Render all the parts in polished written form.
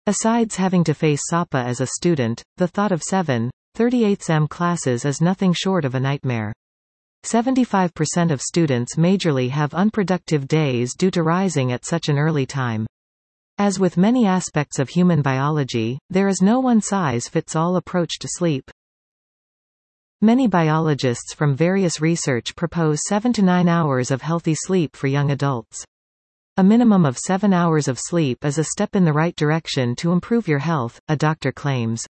Asides having to face SAPA as a student, the thought of 7/38 classes is nothing short of a nightmare. 75% of students majorly have unproductive days due to rising at such an early time. As with many aspects of human biology, there is no one-size-fits-all approach to sleep. Many biologists from various research propose 7 to 9 hours of healthy sleep for young adults. A minimum of 7 hours of sleep is a step in the right direction to improve your health, a doctor claims.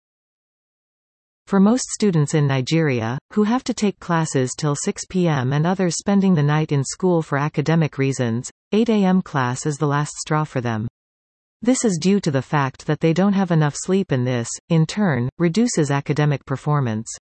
For most students in Nigeria, who have to take classes till 6 p.m. and others spending the night in school for academic reasons, 8 a.m. class is the last straw for them. This is due to the fact that they don't have enough sleep, and this, in turn, reduces academic performance.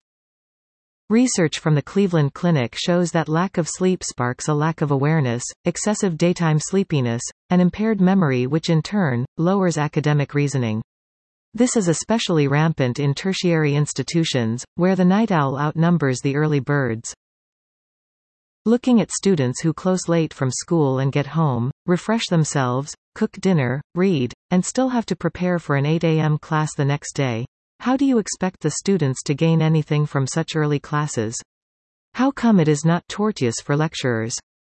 Research from the Cleveland Clinic shows that lack of sleep sparks a lack of awareness, excessive daytime sleepiness, and impaired memory, which in turn, lowers academic reasoning. This is especially rampant in tertiary institutions, where the night owl outnumbers the early birds. Looking at students who close late from school and get home, refresh themselves, cook dinner, read, and still have to prepare for an 8 a.m. class the next day, how do you expect the students to gain anything from such early classes? How come it is not tortuous for lecturers?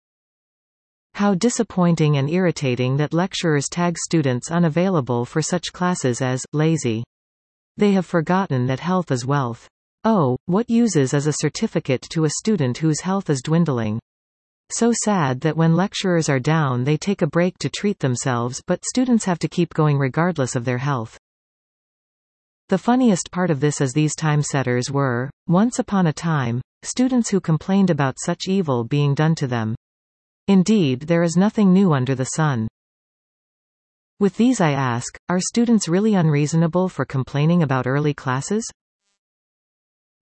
How disappointing and irritating that lecturers tag students unavailable for such classes as lazy. They have forgotten that health is wealth. Oh, what uses as a certificate to a student whose health is dwindling? So sad that when lecturers are down they take a break to treat themselves, but students have to keep going regardless of their health. The funniest part of this is these time-setters were, once upon a time, students who complained about such evil being done to them. Indeed, there is nothing new under the sun. With these I ask, are students really unreasonable for complaining about early classes?